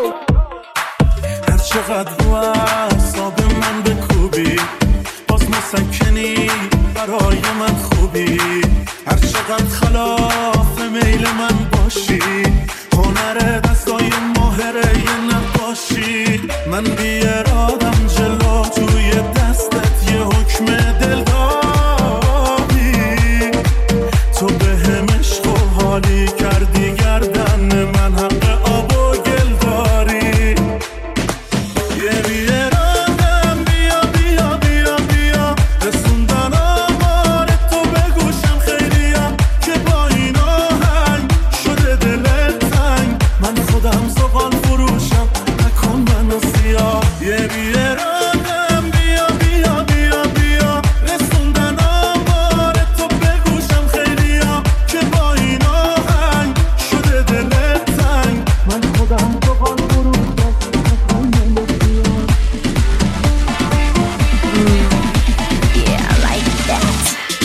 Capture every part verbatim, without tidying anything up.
هر چقدر رو اعصاب من بکوبی باز مسکنی برای من خوبی، هر چقدر خلاف میل من باشی، هنر دستای ماهره یه نباشی. من بی ارادم جلو توی دستت یه حکم دل دادی، تو به هم عشق و حالی کردی گردن من حق آب و گل داری. یه بی ارادم بیا بیا بیا بیا رسوندن آمار تو به گوشم خیلیم که با این آهنگ شده دل تنگ، من خودم زغال فروشم نکن منو سیاه. یه بی ارادم بیا بیا بیا بیا رسوندن آمار تو به گوشم خیلیم که با این آهنگ شده دل تنگ، من خودم زغال فروشم نکن منو سیاه. Yeah, I like that.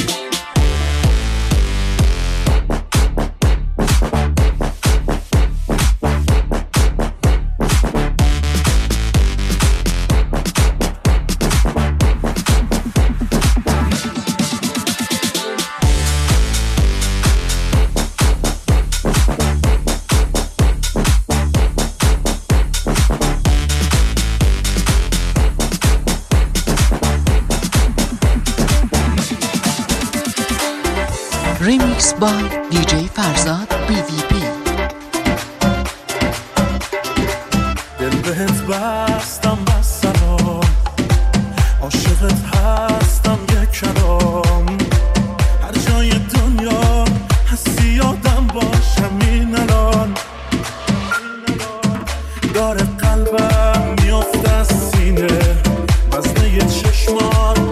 Remix by دی جی فرزاد بی وی پی. دل بهت بستم بس سلام، عاشقت هستم یک کلام، هر جای دنیا هستی یادم باشم این الان. داره قلبم میافت از سینه وزنه چشمان